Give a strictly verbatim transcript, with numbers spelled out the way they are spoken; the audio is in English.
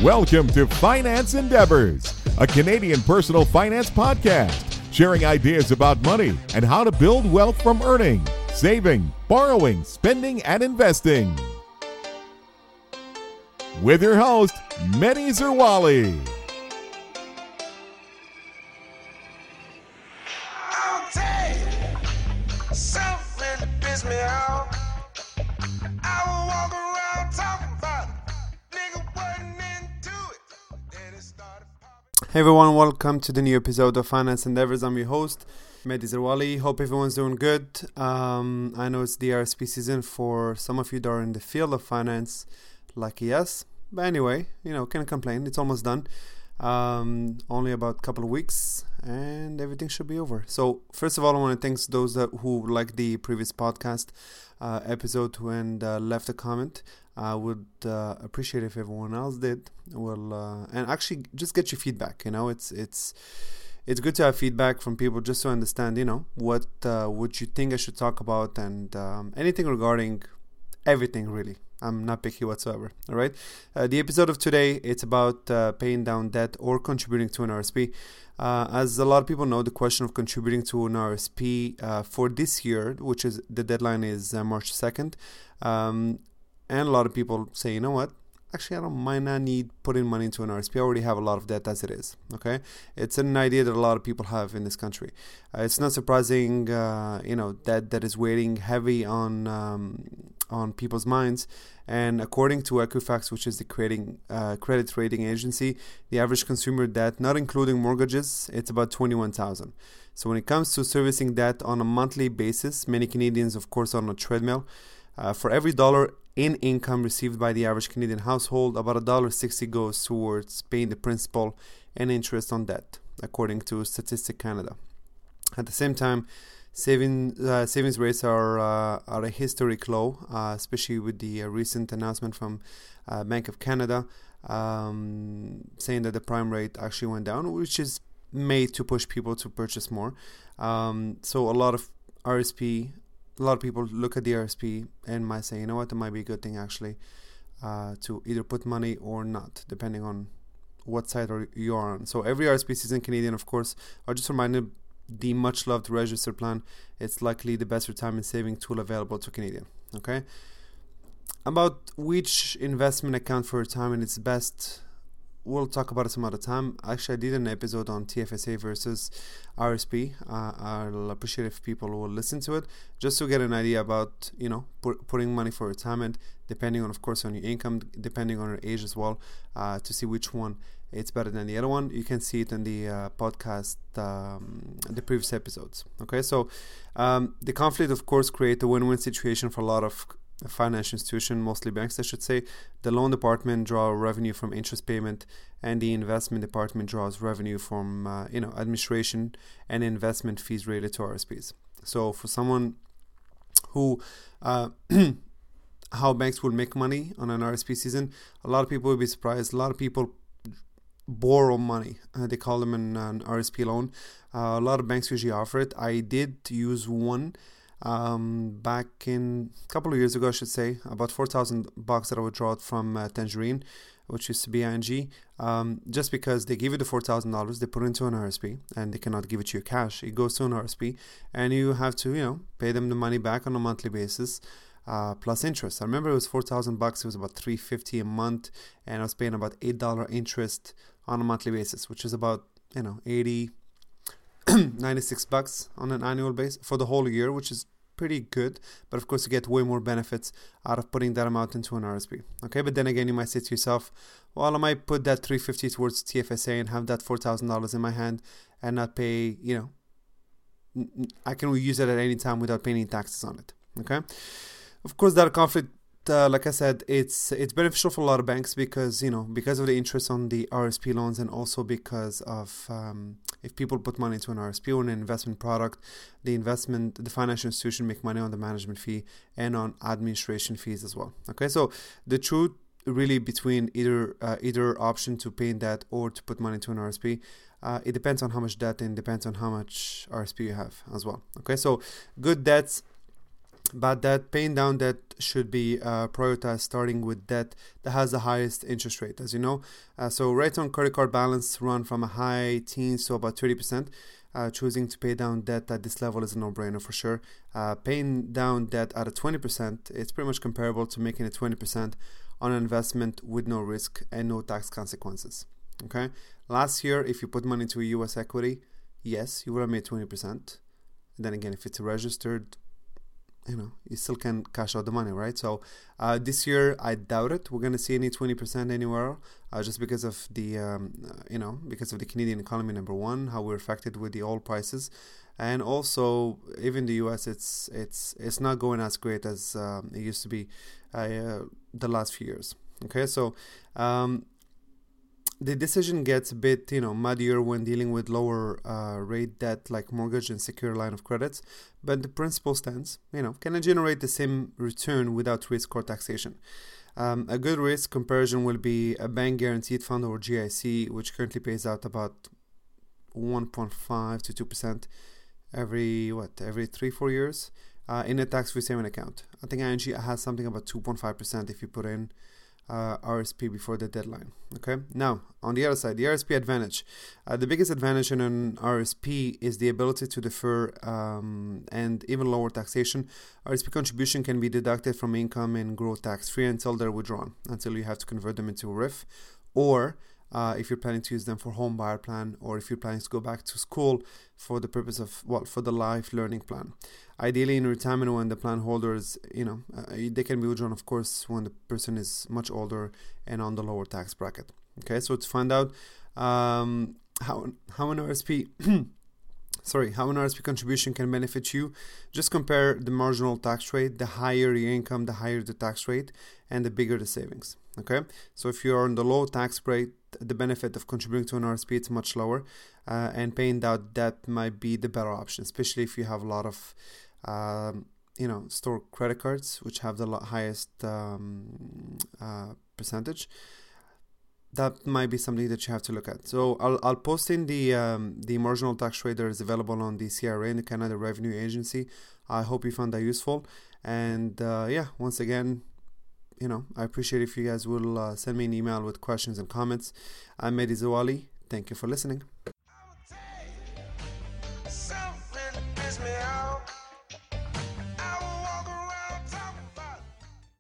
Welcome to Finance Endeavors, a Canadian personal finance podcast, sharing ideas about money and how to build wealth from earning, saving, borrowing, spending, and investing. With your host, Mehdi Zerwali. I'll tell you, something really pissed me off. I will walk around talking about it. Nigga wasn't into it. Then it started popping. Hey everyone, welcome to the new episode of Finance Endeavors. I'm your host, Mehdi Zerwali. Hope everyone's doing good. Um, I know it's the R S P season for some of you that are in the field of finance, lucky us. But anyway, you know, can't complain. It's almost done. Um, only about a couple of weeks and everything should be over. So first of all, I want to thank those that who liked the previous podcast uh, episode and uh, left a comment. I would uh, appreciate if everyone else did. Well, uh, and actually just get your feedback. You know, it's it's it's good to have feedback from people just to understand, you know, what uh, what you think I should talk about and um, anything regarding everything really. I'm not picky whatsoever. All right. Uh, the episode of today, it's about uh, paying down debt or contributing to an R S P. Uh, as a lot of people know, the question of contributing to an R S P uh, for this year, which is the deadline is uh, March second. Um, and a lot of people say, you know what? Actually, I don't mind not need putting money into an R S P. I already have a lot of debt as it is. Okay, it's an idea that a lot of people have in this country. Uh, it's not surprising, uh, you know, that that is weighing heavy on um, on people's minds. And according to Equifax, which is the creating uh, credit rating agency, the average consumer debt, not including mortgages, it's about twenty-one thousand. So when it comes to servicing debt on a monthly basis, many Canadians, of course, are on a treadmill. Uh, for every dollar in income received by the average Canadian household, about one dollar sixty goes towards paying the principal and interest on debt, according to Statistics Canada. At the same time, saving, uh, savings rates are uh, are a historic low, uh, especially with the uh, recent announcement from uh, Bank of Canada um, saying that the prime rate actually went down, which is made to push people to purchase more. Um, so a lot of R S P A lot of people look at the R S P and might say, you know what, it might be a good thing actually uh, to either put money or not, depending on what side you are on. So every R S P season, Canadian, of course, are just reminded the much-loved Register Plan. It's likely the best retirement saving tool available to Canadian. Okay, about which investment account for retirement is best, we'll talk about it some other time. Actually, I did an episode on T F S A versus R S P. Uh, I'll appreciate if people will listen to it, just to get an idea about, you know, put, putting money for retirement, depending on, of course, on your income, depending on your age as well, uh, to see which one it's better than the other one. You can see it in the uh, podcast, um, the previous episodes. Okay, so um, the conflict, of course, create a win-win situation for a lot of financial institution, mostly banks, I should say. The loan department draw revenue from interest payment, and the investment department draws revenue from uh, you know administration and investment fees related to R S Ps. So for someone who uh, how banks will make money on an R S P season, a lot of people will be surprised. A lot of people borrow money. Uh, they call them an, an R S P loan. Uh, a lot of banks usually offer it. I did use one Um, back in a couple of years ago, I should say, about four thousand bucks that I would draw from uh, Tangerine, which used to be I N G, um, just because they give you the four thousand dollars, they put it into an R S P, and they cannot give it to you cash. It goes to an R S P, and you have to, you know, pay them the money back on a monthly basis, uh, plus interest. I remember it was four thousand bucks, it was about three hundred fifty dollars a month, and I was paying about eight dollars interest on a monthly basis, which is about, you know, eighty, ninety-six bucks on an annual basis for the whole year, which is pretty good. But of course, you get way more benefits out of putting that amount into an R S P. Okay, but then again, you might say to yourself, well, I might put that three hundred fifty dollars towards T F S A and have that four thousand dollars in my hand and not pay, you know, I can use it at any time without paying any taxes on it. Okay, of course, that conflict, Uh, like I said, it's it's beneficial for a lot of banks because, you know, because of the interest on the R S P loans, and also because of um, if people put money into an R S P or an investment product, the investment, the financial institution make money on the management fee and on administration fees as well. Okay, so the truth really between either uh, either option to pay in debt or to put money into an R S P, uh, it depends on how much debt and depends on how much R S P you have as well. Okay, so good debts But that paying down debt should be uh, prioritized, starting with debt that has the highest interest rate, as you know. Uh, so rates on credit card balance run from a high teens to about thirty percent. Uh, choosing to pay down debt at this level is a no-brainer for sure. Uh, paying down debt at a twenty percent, it's pretty much comparable to making it twenty percent on an investment with no risk and no tax consequences. Okay. Last year, if you put money into a U S equity, yes, you would have made twenty percent. Then again, if it's registered, you know, you still can cash out the money, right? So uh, this year, I doubt it. We're going to see any twenty percent anywhere, uh, just because of the, um, uh, you know, because of the Canadian economy, number one, how we're affected with the oil prices. And also, even the U S, it's it's it's not going as great as um, it used to be uh, the last few years. Okay, so um, the decision gets a bit, you know, muddier when dealing with lower uh, rate debt like mortgage and secure line of credits, but the principle stands. You know, can I generate the same return without risk or taxation? Um, a good risk comparison will be a bank guaranteed fund or G I C, which currently pays out about one point five to two percent every what every three four years uh, in a tax-free saving account. I think I N G has something about two point five percent if you put in Uh, R S P before the deadline. Okay. Now, on the other side, the R S P advantage. Uh, the biggest advantage in an R S P is the ability to defer um, and even lower taxation. R S P contribution can be deducted from income and grow tax-free until they're withdrawn, until you have to convert them into a R I F, or uh, if you're planning to use them for home buyer plan, or if you're planning to go back to school for the purpose of, well, for the life learning plan. Ideally, in retirement, when the plan holders, you know, uh, they can be withdrawn, of course, when the person is much older and on the lower tax bracket. Okay, so to find out um, how how an R S P, sorry, how an R S P contribution can benefit you, just compare the marginal tax rate. The higher your income, the higher the tax rate, and the bigger the savings. Okay, so if you're on the low tax rate, the benefit of contributing to an R S P is much lower, uh, and paying down debt might be the better option, especially if you have a lot of, um, you know, store credit cards, which have the highest um, uh, percentage. That might be something that you have to look at. So I'll I'll post in the um, the marginal tax rate that is available on the C R A, in the Canada Revenue Agency. I hope you found that useful. And uh, yeah, once again, you know, I appreciate if you guys will uh, send me an email with questions and comments. I'm Mehdi Zawali. Thank you for listening.